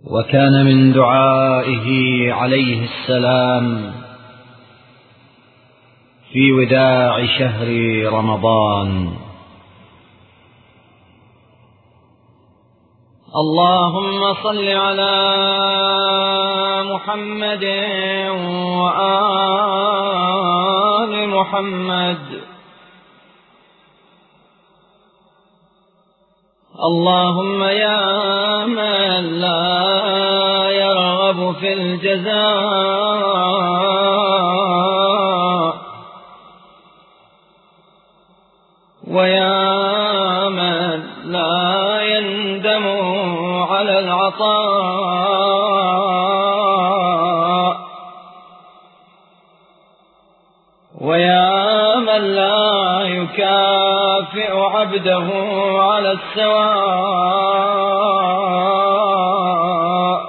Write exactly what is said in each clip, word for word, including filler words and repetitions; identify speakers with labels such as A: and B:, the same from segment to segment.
A: وكان من دعائه عليه السلام في وداع شهر رمضان: اللهم صل على محمد وآل محمد. اللهم يا من لا يرغب في الجزاء، ويا من لا يندم على العطاء، ويا من لا يكافئ عبده على السواء،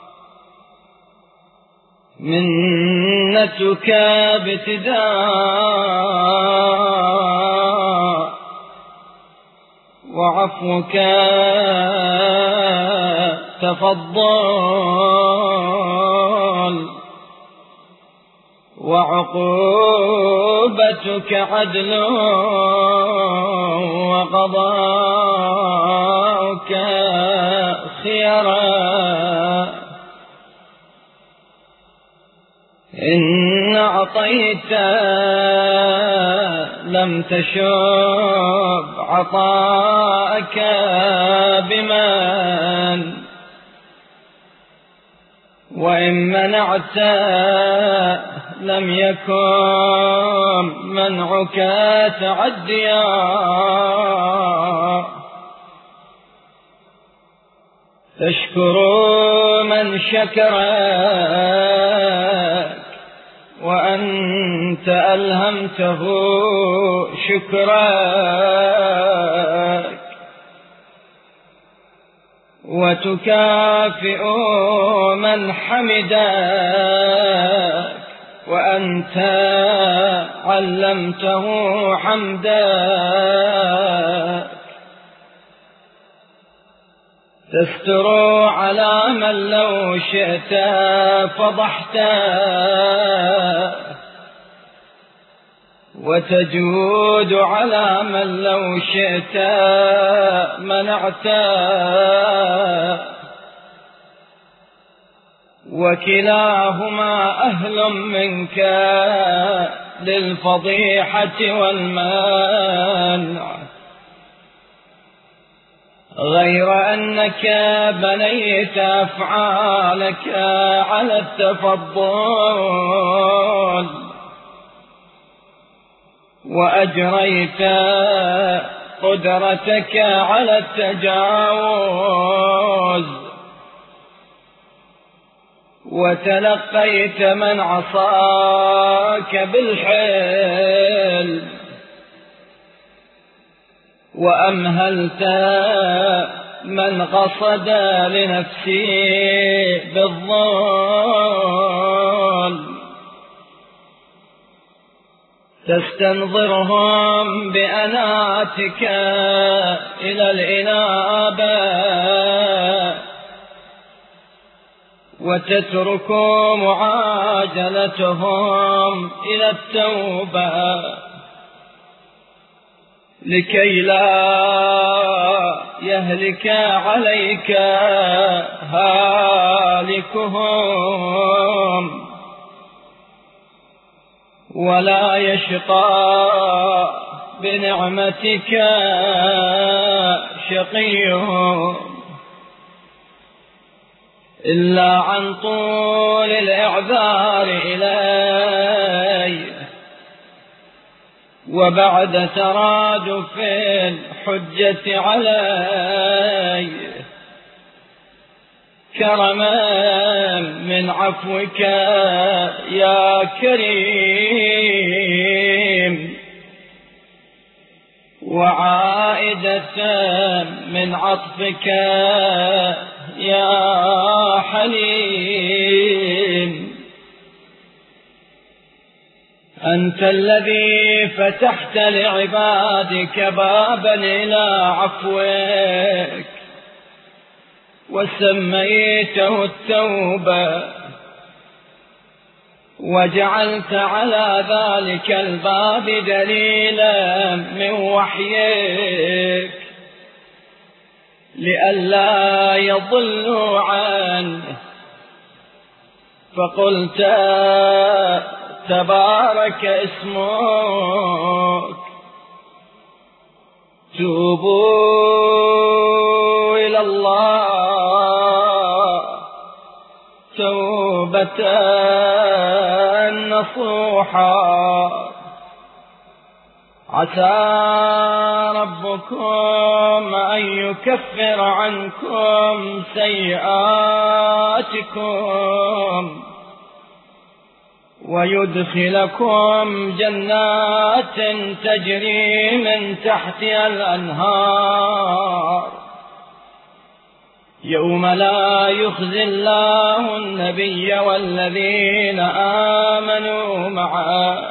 A: منتك ابتداء وعفوك تفضل، وعقوبتك عدل، وقضاؤك خيرا. إن أعطيت لم تشب عطاءك بمن، وإن منعت لم يكن منعك تعديا. تشكر من شكرك وأنت ألهمته شكرك، وتكافئ من حمدك وأنت علمته حمدك. تستر على من لو شئت فضحته، وتجود على من لو شئت منعته، وكلاهما أهل منك للفضيحة والمنع، غير أنك بنيت أفعالك على التفضل، وأجريت قدرتك على التجاوز، وتلقيت من عصاك بالحلم، وأمهلت من قصد لنفسه بالظلم. تستنظرهم بأناتك إلى الإنابة، وتترك معاجلتهم إلى التوبة، لكي لا يهلك عليك هالكهم، ولا يشقى بنعمتك شقيهم، إلا عن طول الإعذار إليه، وبعد ترادف الحجة عليه، كرما من عفوك يا كريم، وعائدة من عطفك يا حليم. أنت الذي فتحت لعبادك بابا إلى عفوك، وسميته التوبة، وجعلت على ذلك الباب دليلا من وحيك لئلا يضلوا عنه، فقلت تبارك اسمك توبوا إلى الله توبة نصوحا، عسى ربكم أن يكفر عنكم سيئاتكم ويدخلكم جنات تجري من تحتها الأنهار، يوم لا يخزي الله النبي والذين آمنوا معه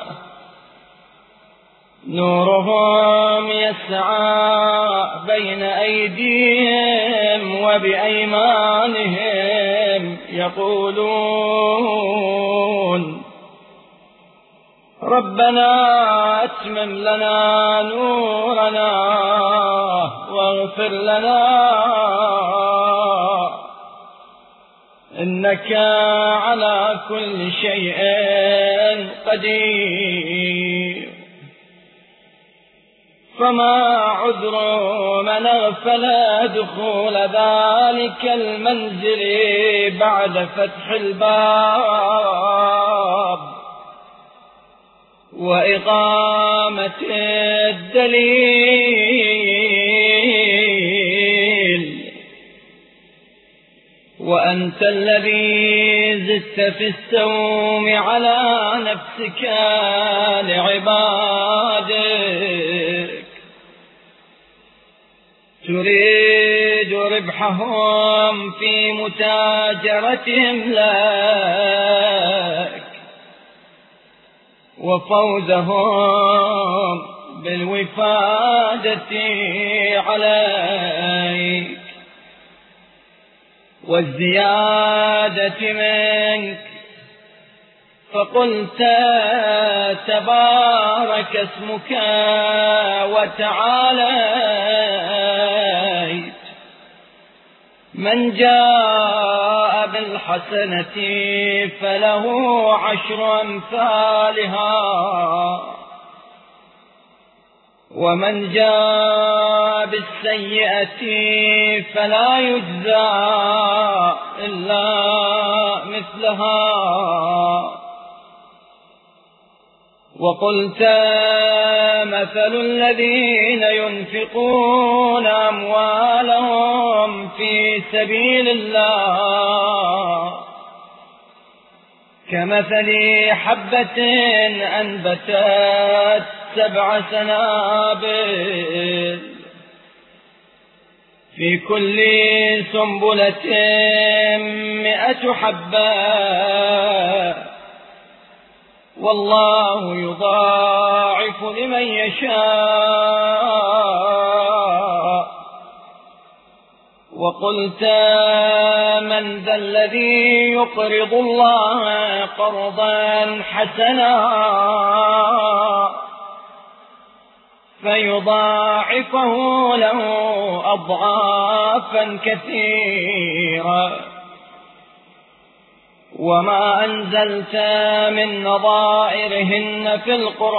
A: نورهم يسعى بين أيديهم وبأيمانهم يقولون ربنا أتمم لنا نورنا واغفر لنا إنك على كل شيء قدير. فما عذر من أغفل دخول ذلك المنزل بعد فتح الباب وإقامة الدليل، وأنت الذي زدت في السوم على نفسك لعبادك، تريد ربحهم في متاجرتهم لك وفوزهم بالوفادة عليك والزيادة منك، فقلت تبارك اسمك وتعاليت، من جاء بالحسنة فله عشر أمثالها ومن جاء بالسيئة فلا يجزى إلا مثلها، وقلت مثل الذين ينفقون أموالهم في سبيل الله كمثل حبة أنبتت سبع سنابل في كل سنبلة مئة حبة والله يضاعف لمن يشاء. وقلت من ذا الذي يقرض الله قرضا حسنا فيضاعفه له أضعافا كثيرة، وما أنزلت من نظائرهن في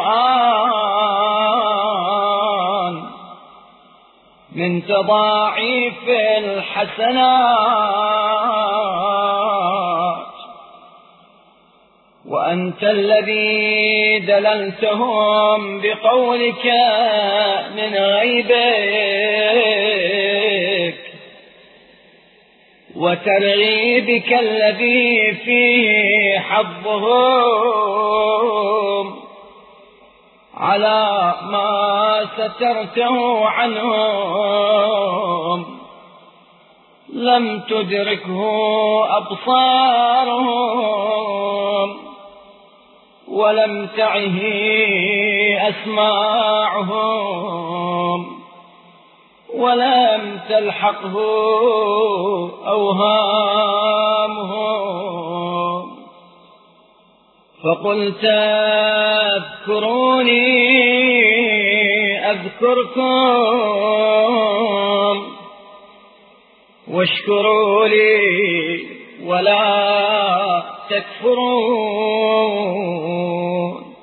A: القرآن من تضاعيف الحسنات، وأنت الذي دللتهم بقولك من غيبك وترغيبك الذي فيه حظهم على ما سترته عنهم لم تدركه أبصارهم ولم تعه أسماعهم ولم تلحقه أوهامهم، فقلت اذكروني أذكركم واشكروا لي ولا تكفرون.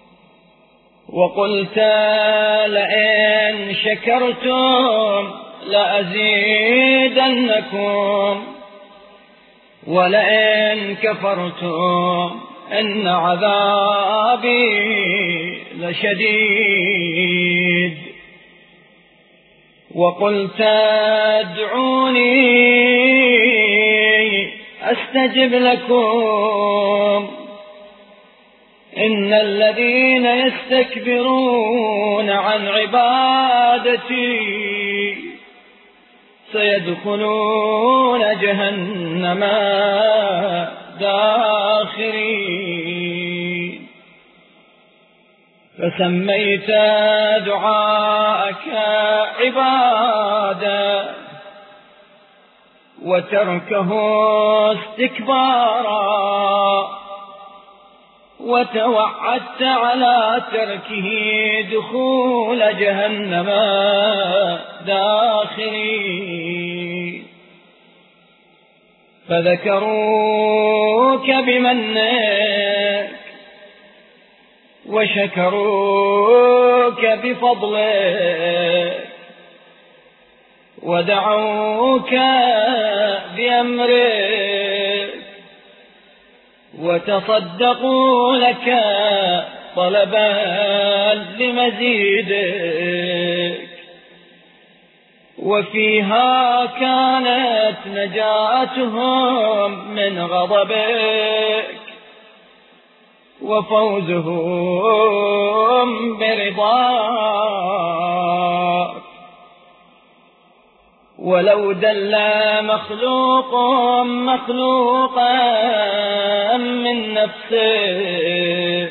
A: وقلت لئن شكرتم لأزيدنكم ولئن كفرتم إن عذابي لشديد. وقلت ادعوني أستجب لكم إن الذين يستكبرون عن عبادتي سيدخلون جهنم داخرين. فسميت دعاءك عبادة وتركه استكبارا، وتوعدت على تركه دخول جهنم داخرين. فذكروك بمنك وشكروك بفضلك ودعوك بأمرك وتصدقوا لك طلبا لمزيدك. وفيها كانت نجاتهم من غضبك وفوزهم برضاك. ولو دل مخلوق مخلوقا من نفسه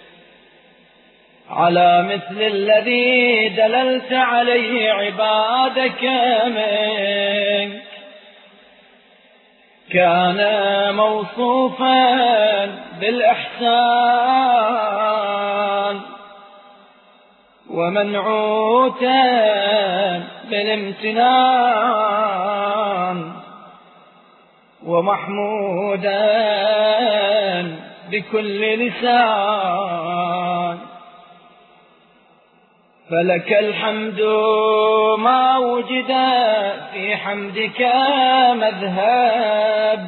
A: على مثل الذي دللت عليه عبادك منك كان موصوفا بالإحسان ومنعوتا بالامتنان ومحمودا بكل لسان. فلك الحمد ما وجد في حمدك مذهب،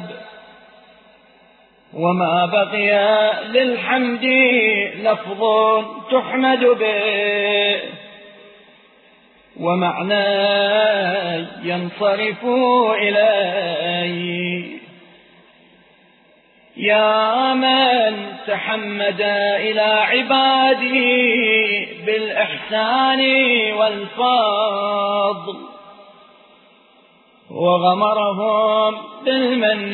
A: وما بقي للحمد لفظ تحمد به ومعنى ينصرف إليه. يا من تحمد إلى عباده بالإحسان والفضل وغمرهم بالمن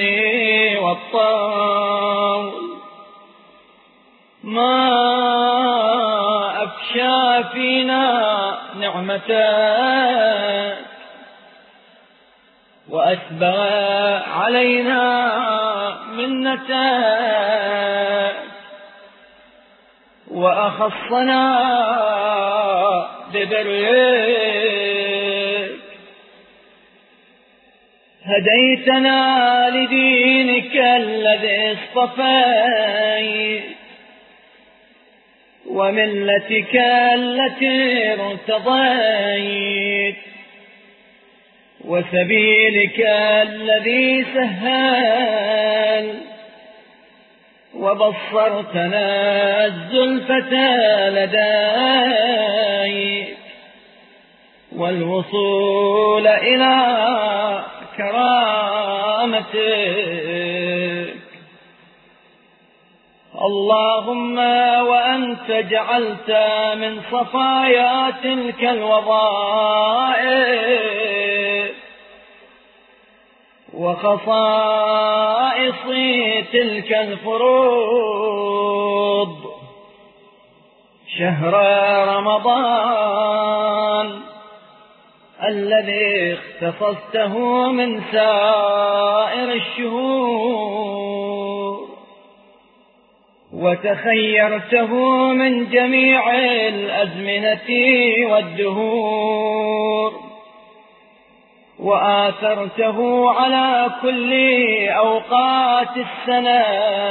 A: والطول، ما أفشى فينا نعمتك وأسبغ علينا منتك وأخصنا ببرك. هديتنا لدينك الذي اصطفيت وملتك التي ارتضيت وسبيلك الذي سهل، وبصرتنا الزلفة لديك والوصول إلى كرامتك. اللهم وأنت جعلت من صفايا تلك الوظائف وخصائص تلك الفروض شهر رمضان الذي اختصصته من سائر الشهور وتخيرته من جميع الأزمنة والدهور وآثرته على كل أوقات السنة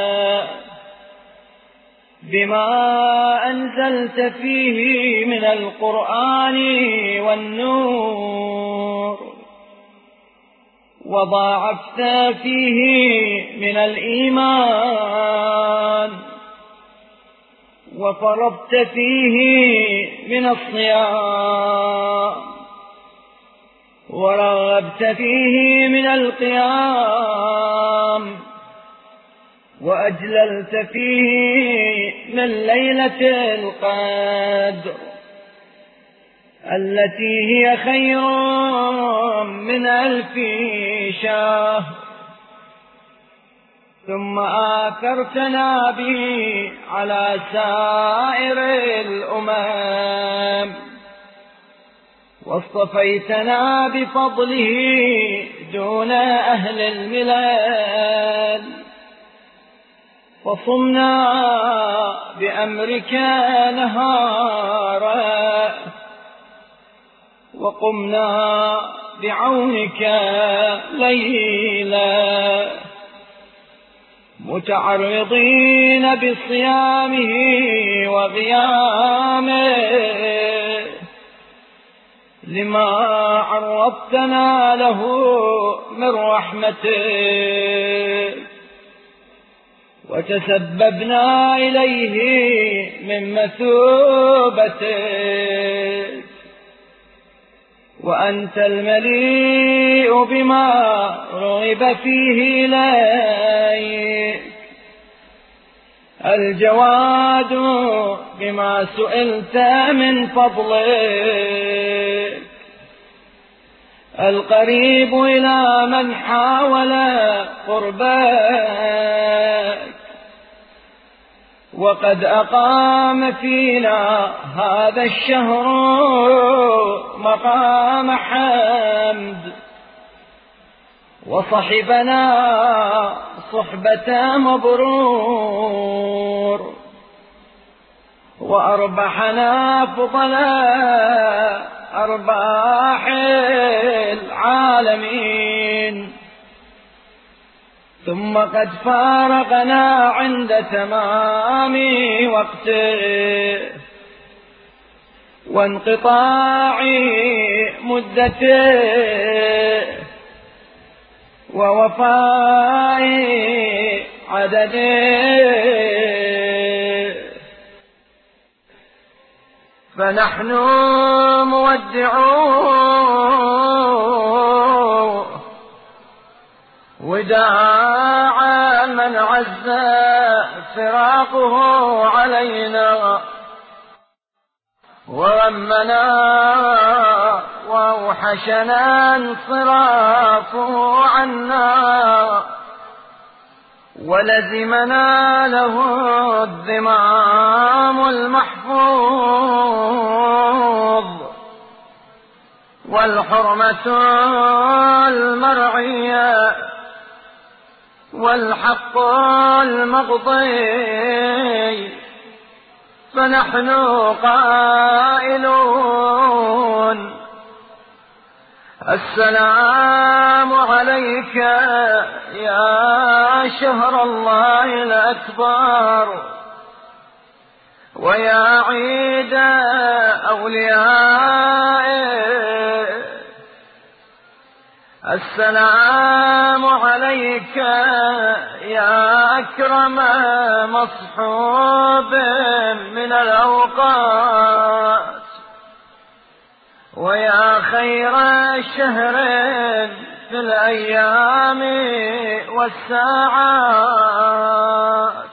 A: بما أنزلت فيه من القرآن والنور وضاعفت فيه من الإيمان وفرضت فيه من الصيام ورغبت فيه من القيام وأجللت فيه من ليلة القدر التي هي خير من ألف شهر ثم آثرتنا به على سائر الأمم واصطفيتنا بفضله دون أهل الملل فصمنا بأمرك نهارا وقمنا بعونك ليلا متعرضين بصيامه وقيامه لما عرضتنا له من رحمته وتسببنا إليه من مثوبته وأنت المليء بما رغب فيه إليك الجواد بما سئلت من فضلك القريب إلى من حاول قربك وقد أقام فينا هذا الشهر مقام حمد وصحبنا صحبة مبرور وأربحنا فضلاء أرباح العالمين ثم قد فارقنا عند تمام وقته وانقطاع مدته ووفاء عدده فنحن مودعون وداعا من عز فراقه علينا وغمنا وأوحشنا انصرافه عنا ولزمنا له الذمام المحفوظ والحرمة المرعية والحق المقضي فنحن قائلون السلام عليك يا شهر الله الأكبر ويا عيد أوليائه السلام عليك يا أكرم مصحوب من الأوقات ويا خير شهر في الأيام والساعات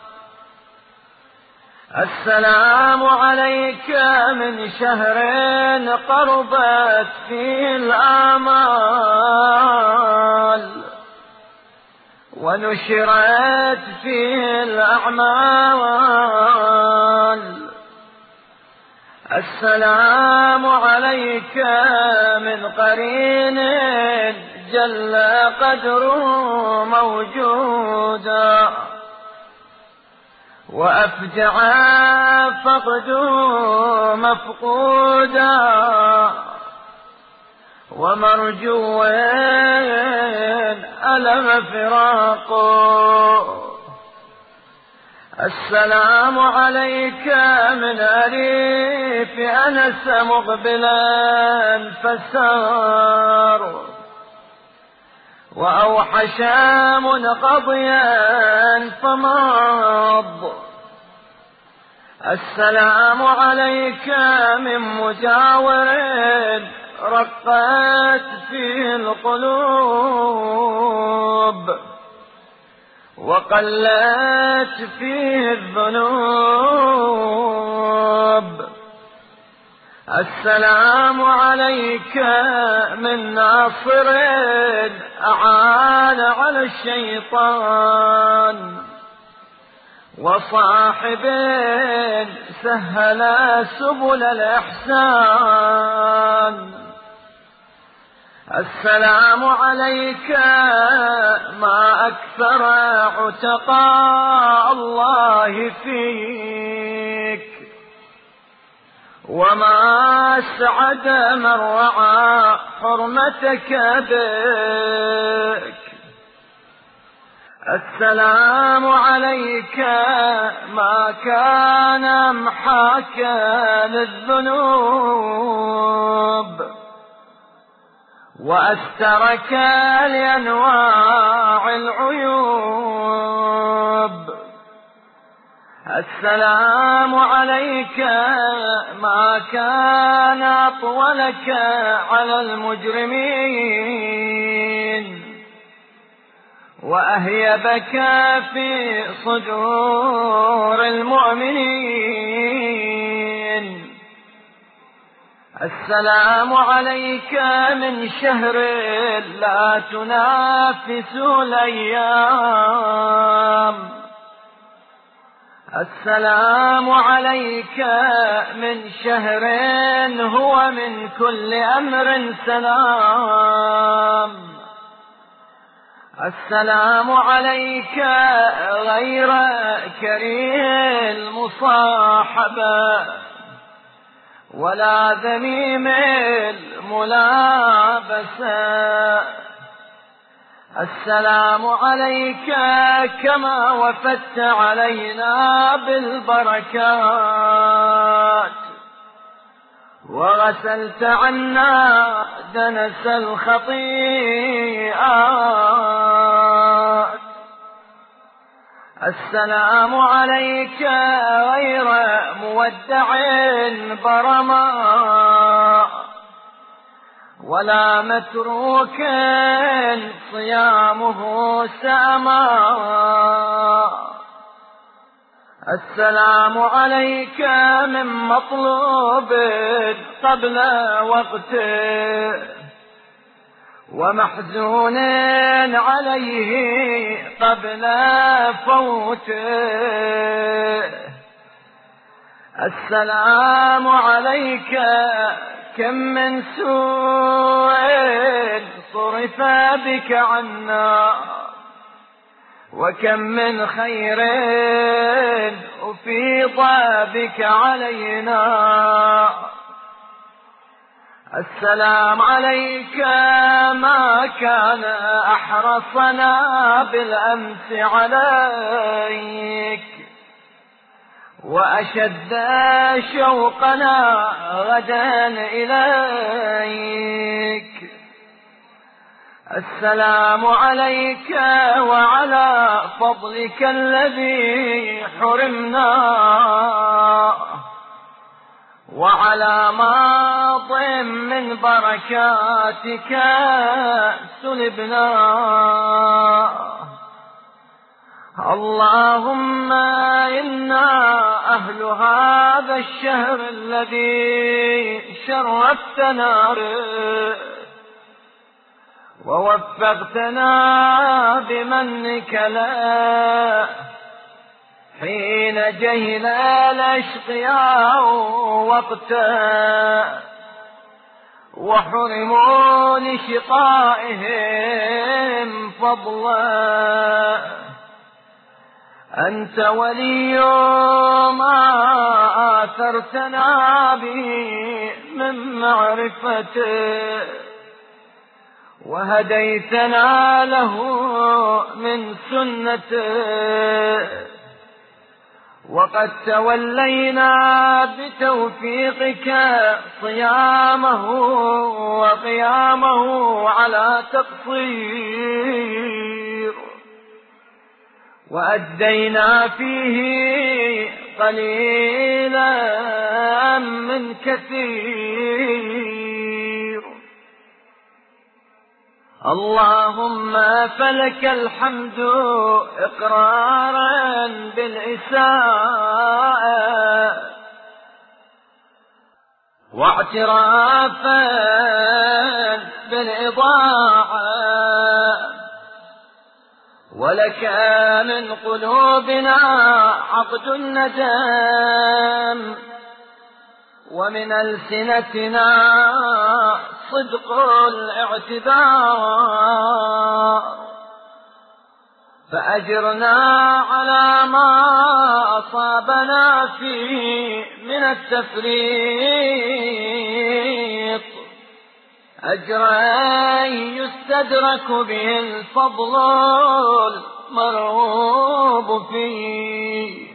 A: السلام عليك من شهر قربت فيه الآمال ونشرت فيه الأعمال السلام عليك من قرين جل قدره موجودا، وأفجع فقده مفقودا، ومرجو ألم فراقه. السلام عليك من أريف أنس مقبلا فسار، وأوحش منقضيا فمض. السلام عليك من مجاور رقت فيه القلوب، وقلت فيه الذنوب. السلام عليك من ناصر أعان على الشيطان، وصاحب سهل سبل الإحسان. السلام عليك ما أكثر عتقاء الله فيك، وما أسعد من رعى حرمتك بك. السلام عليك ما كان محاك للذنوب، وأسترك لأنواع العيوب. السلام عليك ما كان أطولك على المجرمين، وأهيبك في صدور المؤمنين. السلام عليك من شهر لا تنافس الأيام. السلام عليك من شهر هو من كل أمر سلام. السلام عليك غير كريه المصاحبة، ولا ذميم الملابسة. السلام عليك كما وفدت علينا بالبركات، وغسلت عنا دنس الخطيئات. السلام عليك غير مودع برما، ولا متروك صيامه ساما. السلام عليك من مطلوب قبل وقته، ومحزون عليه قبل فوته. السلام عليك كم من سوء صرف بك عنا، وكم من خير أفيض بك علينا. السلام عليك ما كان أحرصنا بالأمس عليك، وأشد شوقنا غدا إليك. السلام عليك وعلى فضلك الذي حرمنا، وعلى ماض من بركاتك سلبنا. اللهم إنا أهل هذا الشهر الذي شرفتنا به، ووفقتنا بمنك له حين جهل الأشقياء وقتا وحرموا لشقائهم فضلا. أنت ولي ما آثرتنا به من معرفته وهديتنا له من سنته، وقد تولينا بتوفيقك صيامه وقيامه على تقصير، وأدينا فيه قليلا من كثير. اللهم فلك الحمد إقرارا بالإساءة واعترافا بالإضاعة، ولك من قلوبنا عقد الندم، ومن ألسنتنا صدق الاعتذار، فأجرنا على ما أصابنا فيه من التفريط أجرا يستدرك به الفضل المرغوب فيه،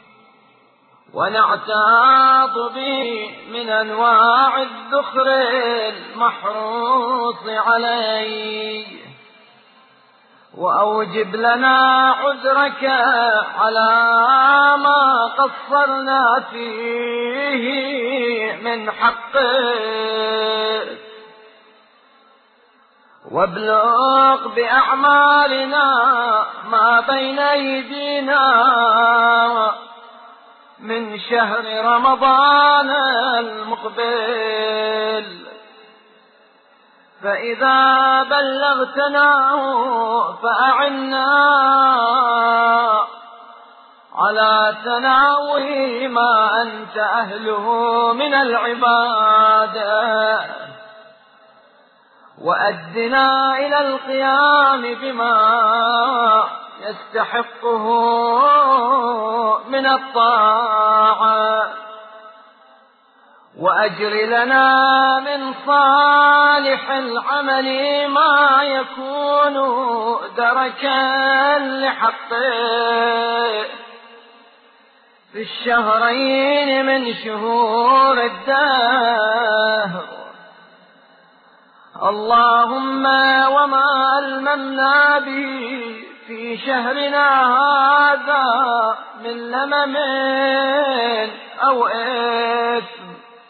A: ونعتاض به من أنواع الذخر المحروص عليه. وأوجب لنا عذرك على ما قصرنا فيه من حقك، وابلغ بأعمالنا ما بين أيدينا من شهر رمضان المقبل، فإذا بلغتناه فأعنا على تناول ما أنت أهله من العبادة، وأدنا إلى القيام بما يستحقه من الطاعة، وأجر لنا من صالح العمل ما يكون دركا لحقه في الشهرين من شهور الدهر. اللهم وما ألممنا به في شهرنا هذا من لمم أو إثم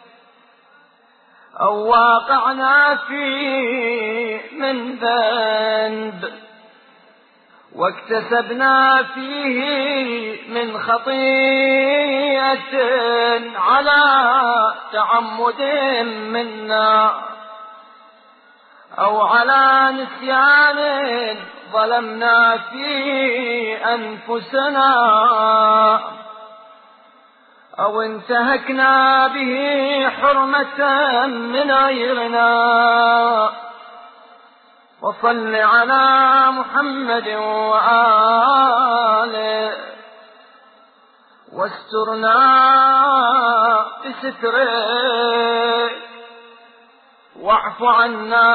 A: أو واقعنا فيه من ذنب واكتسبنا فيه من خطيئة على تعمد منا، أو على نسيان ظلمنا فيه أنفسنا، أو انتهكنا به حرمة من غيرنا. وصل على محمد وآله واسترنا بستره، واعف عنا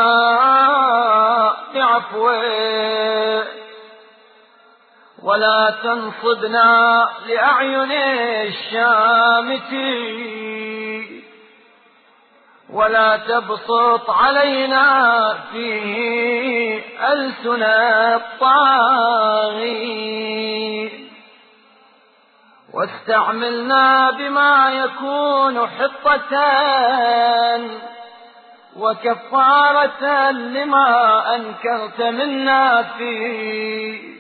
A: بعفوه، ولا تنصبنا لأعين الشامتين، ولا تبسط علينا فيه ألسن الطاغين، واستعملنا بما يكون حطة وكفارة لما أنكرت منا فيه،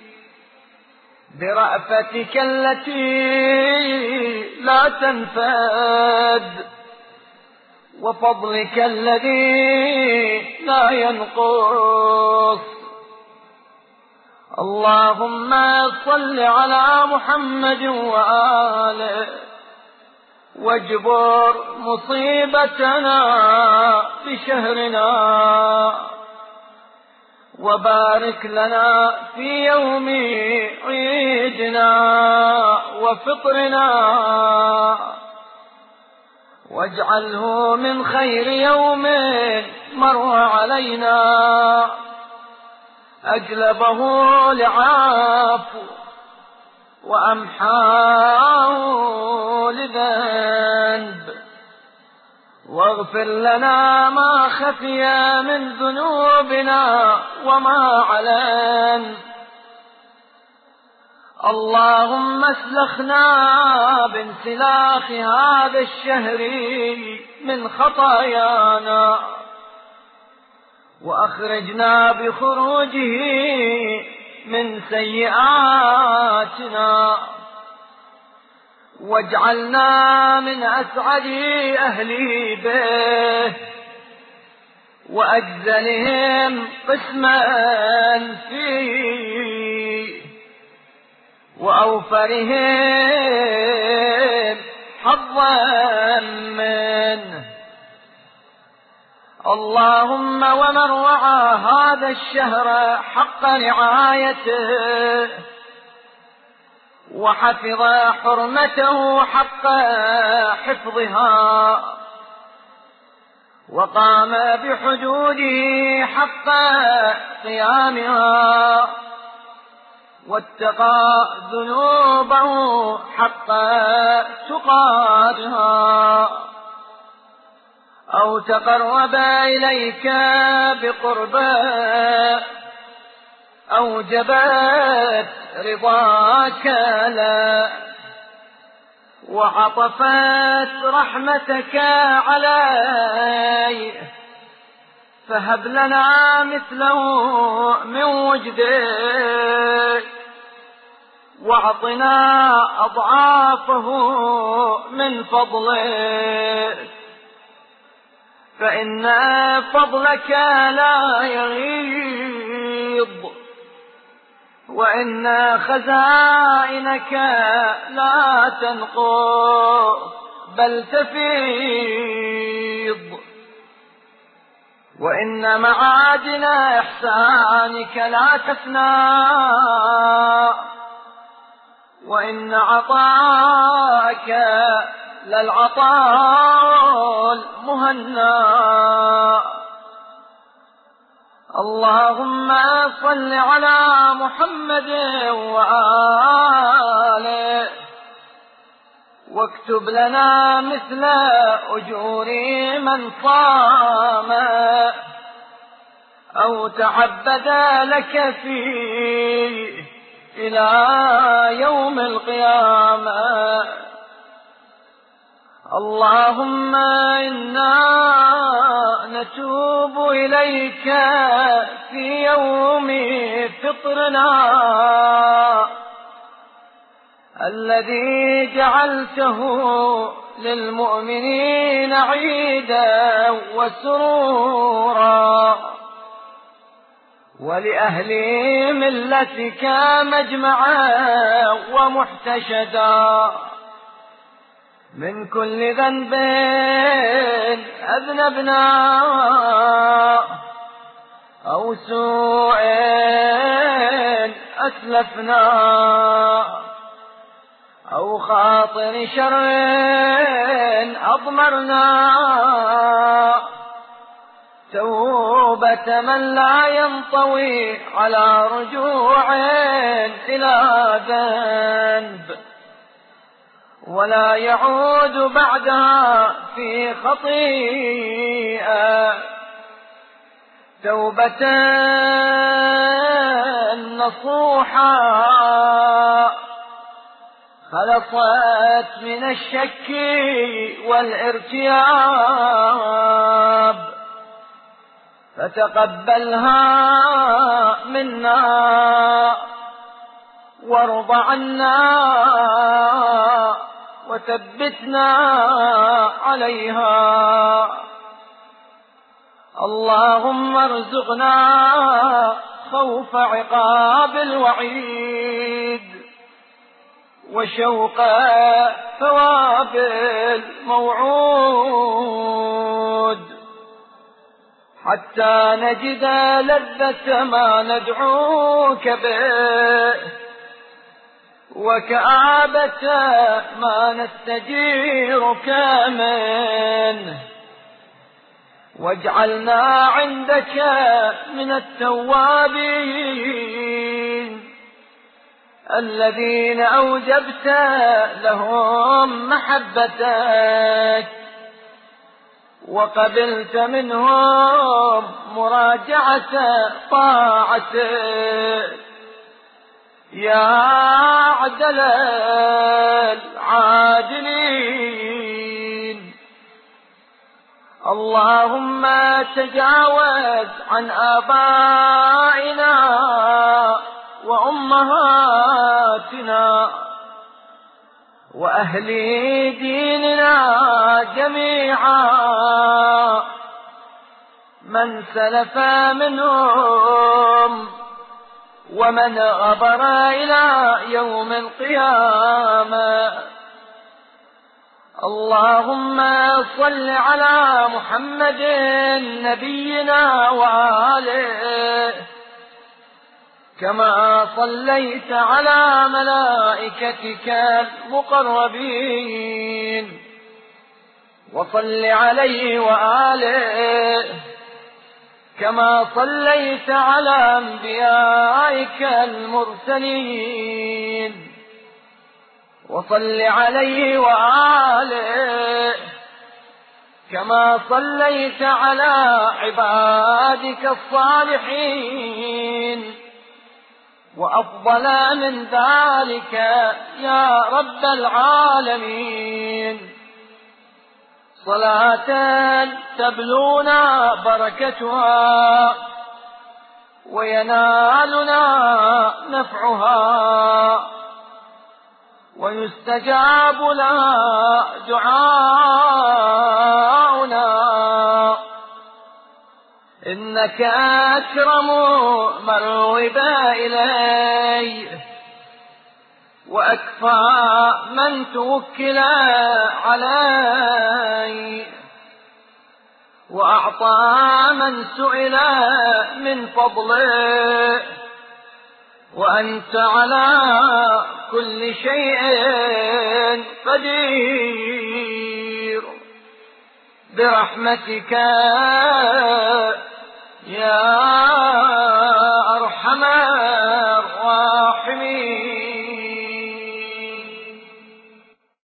A: برأفتك التي لا تنفد، وفضلك الذي لا ينقص. اللهم صل على محمد وآله واجبر مصيبتنا بشهرنا وبارك لنا في يوم عيدنا وفطرنا واجعله من خير يوم مر علينا أجلبه لعافو وأمحاه لذنب واغفر لنا ما خفي من ذنوبنا وما علن. اللهم اسلخنا بانسلاخ هذا الشهر من خطايانا وأخرجنا بخروجه من سيئاتنا واجعلنا من أسعد أهل به وأجزلهم قسما فيه وأوفرهم حظا منه. اللهم ومن رعى هذا الشهر حق رعايته وحفظ حرمته حق حفظها وقام بحدوده حق قيامها واتقى ذنوبه حق تقاتها أو تقرب إليك بقربه أوجبت رضاك له وعطفت رحمتك عليه فهب لنا مثله من وجدك واعطنا أضعافه من فضلك فإن فضلك لا يغيض وإن خزائنك لا تنقص بل تفيض وإن معادن إحسانك لا تفنى وإن عطاك للعطاء المهنى. اللهم صل على محمد وآله واكتب لنا مثل أجور من صام أو تعبد لك فيه إلى يوم القيامة. اللهم إنا نتوب إليك في يوم فطرنا الذي جعلته للمؤمنين عيدا وسرورا ولأهل ملتك مجمعا ومحتشدا من كل ذنب أذنبنا أو سوء أسلفنا أو خاطر شر أضمرنا توبة من لا ينطوي على رجوع إلى ذنب ولا يعود بعدها في خطيئة توبة نصوحا خلصت من الشك والارتياب فتقبلها منا وارض عنا وثبتنا عليها. اللهم ارزقنا خوف عقاب الوعيد وشوق ثواب الموعود، حتى نجد لذة ما ندعوك به وكآبة ما نستجيرك منه، واجعلنا عندك من التوابين الذين أوجبت لهم محبتك وقبلت منهم مراجعة طاعتك يا عدل العادلين. اللهم تجاوز عن آبائنا وأمهاتنا وأهل ديننا جميعا، من سلف منهم ومن غبر إلى يوم القيامة. اللهم صل على محمد نبينا وآله كما صليت على ملائكتك المقربين، وصل عليه وآله كما صليت على أنبيائك المرسلين، وصل عليه وآله كما صليت على عبادك الصالحين، وأفضل من ذلك يا رب العالمين، صلاة تبلونا بركتها وينالنا نفعها ويستجاب لها دعاؤنا، إنك أكرم من روب إليه وأكفى من توكل عليه وأعطى من سئل من فضله، وأنت على كل شيء قدير برحمتك يا